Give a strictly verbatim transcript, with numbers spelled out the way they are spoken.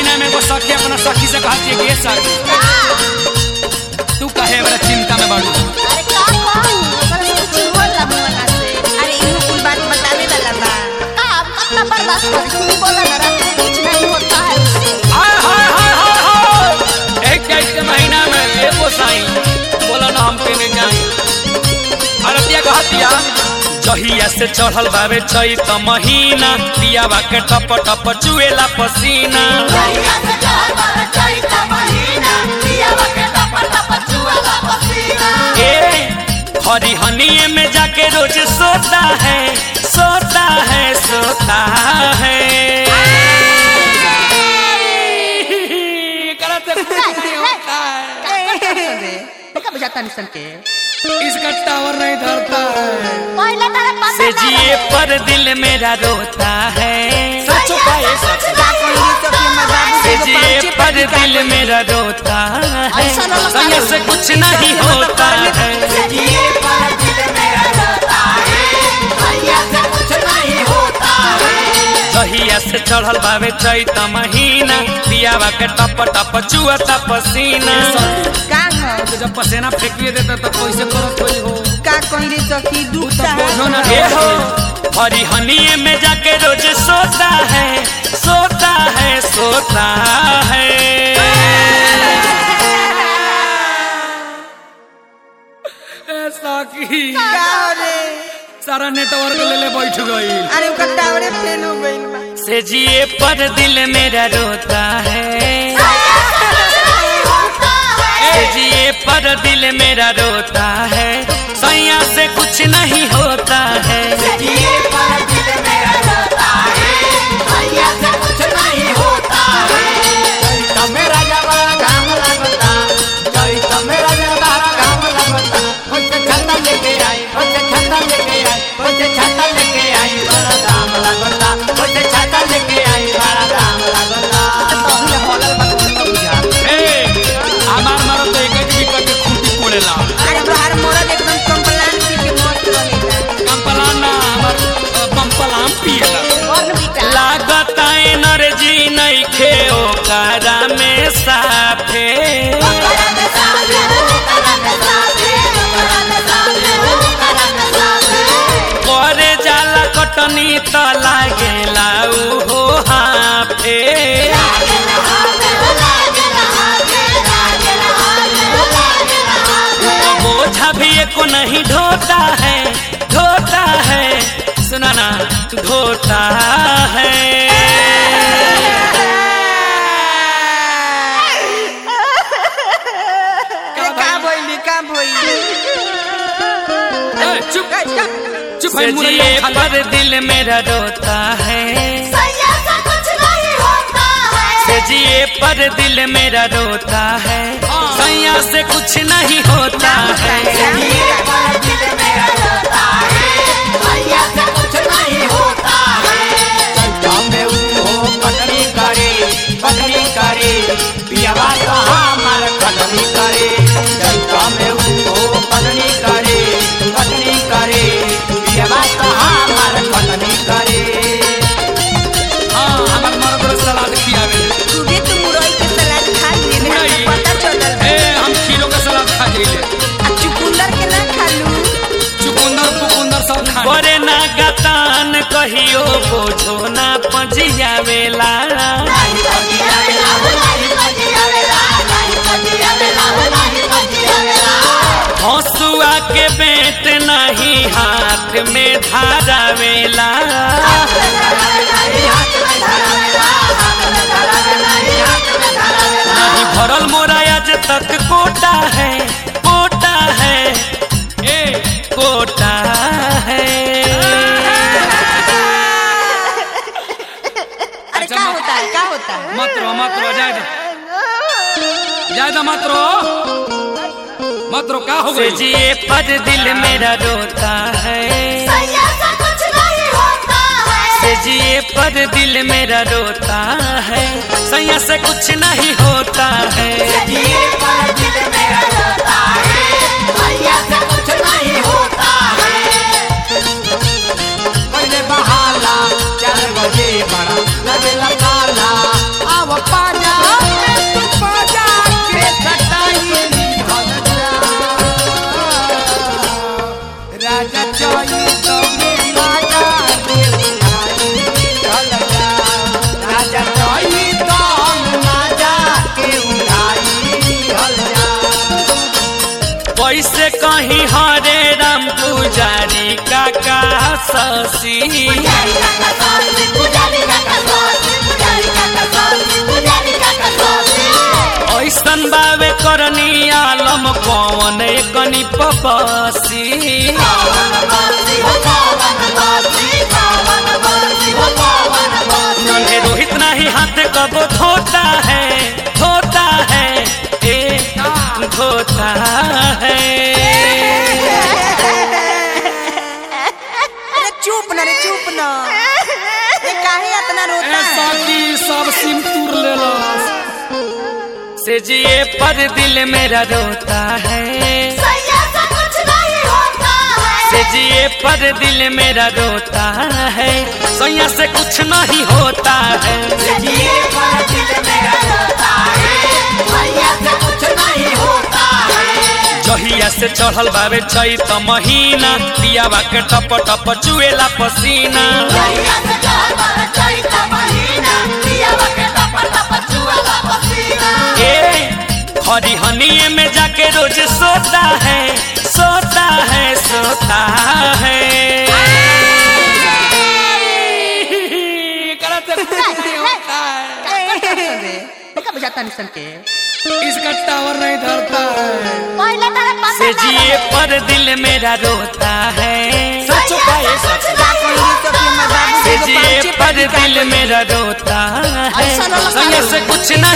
महीना में वो सखी अपना सखी से कहती है कि सर तू कहे बड़ा चिंता में बाड़ू। अरे का कहूं ओकरा से कुछ होला मुंह से। अरे इहो कुल बात बतावे वाला बा का कितना बर्दाश्त कर तू बोला ना रात में कुछ नहीं होता है उससे। हाय हाय हाय हाय हाय एक चैत के महीना में एको साई बोला ना हम पीने जाए। अरतिया कहतिया जहिया से चढ़ल बावे चैत महीना पियावा के टप टप चुएला पसीना। जहिया से चढ़ल बावे चैत महीना पियावा के टप टप चुएला पसीना। ए हरी हनिए में जाके रोज सोता है सोता है सोता है। करते होता है देखा बुझाता निसन के इसका टावर नहीं धरता है। पहले तेरे पता से जिए पर दिल मेरा रोता है। सचो कहे सच का कोई तो के मैं बाबू से को जिए पांचे पर दिल मेरा रोता है। ऐसा ना लगता संग से कुछ नहीं होता है। जिए पर दिल मेरा रोता है भैया से कुछ नहीं होता है। जहिया से चढ़ल बावे चैत महीना पियावा के टप टप चुअता पसीना। का हो तो जब पसीना फेंकिए देता तो कैसे करत कोई हो। का कोई रे सखी दुख बोझो ना है ए हो हरी हनिए में जाके रोज सोता है सोता है सोता है। ऐसा की का रे सारा नेटवर्क ले ले बैठ गई। अरे ओकर टावरे फेल हो गइल बा से जिए पर दिल मेरा रोता है। से जिए पर दिल मेरा रोता है। सैया से कुछ नहीं होता है। जिए पर दिल मेरा रोता है भैया से कुछ नहीं होता है। मेरा जवा घाम लगता चैत मेरा जवा घाम लगता ओसे छाता लेके आई ओसे छाता लेके आई ओसे छाता लेके आई बड़ा दाम लगता ओसे छाता लेके आई बड़ा दाम लगता। तोहरे बोलल बा कोई बुझा ए हमार मारो तो एक एक विकेट के खूंटी कोड़ेला। अरे बाहर मोरद एकदम कंप्लान पी के मौत रहेला कंपलान ना हमार पंपलाम पिएला। कौन बेटा लागत एनर्जी नहीं खे ओकरा में साफे। ओकरा में साथे ओकरा में साथे ओकरा में साथे ओकरा में साथे। करे जाला कटनी त लागेला उहो हाफे। लागेला हाथे लागेला हाथे लागेला हाथे लागेला हाथे। बोझा भी एको नहीं ढोता है ढोता है। सुना ना ढोता है। अरे का भइली का भइली ए, चुप चुप है मुझे जिए पर दिल मेरा रोता है। सैया से कुछ नहीं होता है। से जिए पर दिल मेरा रोता है। सैया से कुछ नहीं होता है। जिए पर दिल मेरा रोता है भैया से कुछ नहीं होता है। जामे वो पटनी करे पटनी करे पियावा तो हमार पटनी करे। जामे वो पटनी करे पटनी करे पियावा तो हमार पटनी करे। हाँ हमार मर्द सलाद खियावे। तू भी तो मुरई के सलाद खा लिए मुरई? हमके पता चलल ए हम खीरो का सलाद खा जाइले। आ चुकुंदर के ना खालू चुकुंदर पुकुंदर सब खा। करे ना गतान कहियो बोझो ना पजियावेला। नहीं बजियावेला हो नहीं बजियावेला नहीं बजियावेला हो नहीं बजियावेला। हंसुआ के बेट नहीं हाथ में धारावेला। हाथ में धरावेला ही हाथ में धरावेला हाथ में धरावेला ही हाथ में धरावेला। नहीं भरल मोरा आज तक कोटा है कोटा है ए कोटा है। अरे का होता है का होता है मत रो मत रो जाए जाए दा मत रो मत रो। का हो से गई। जिए पर दिल मेरा रोता है। सैया से कुछ नहीं होता है। से जिए पर दिल मेरा रोता है। सैया से कुछ नहीं होता है। जिए पर दिल मेरा रोता है भैया से कुछ नहीं होता है। पहले बहाला चार बजे बड़ा लगेला काला अब पाँच कैसे कहीं हरे राम पुजारी काका शशि पुजारी काका शशि पुजारी काका शशि पुजारी काका शशि पुजारी काका शशि ऐसन बावे करनी आलम कौन कनी पपसी पावन बंसी हो पावन बंसी पावन बंसी हो पावन बंसी नन्हे रोहित नहीं हाथ कबो धोता है धोता है ए धोता है अरे चुप ना रे चुप ना ये काहे इतना रोता है साथी सब सिम तुर ले लो से जिए पर दिल मेरा रोता है सैया से कुछ नहीं होता है से जिए पर दिल मेरा रोता है सैया से कुछ नहीं होता है जिए पर दिल मेरा रोता है सैया से कुछ नहीं होता है जहिया से चढ़ल बावे चैत महीना पियावा के टप टप चुएला पसीना सैया से चढ़ल चैत महीना पियावा के टप टप चुएला पसीना ए खरिहनिए में जाके रोज सोता है सोता है सोता है देखा बुझाता निसन के इसका टावर नहीं धरता है पहले तारा पता से जिए पर दिल मेरा रोता है सच है सच नहीं से जिए पर दिल मेरा रोता है सैया से कुछ नहीं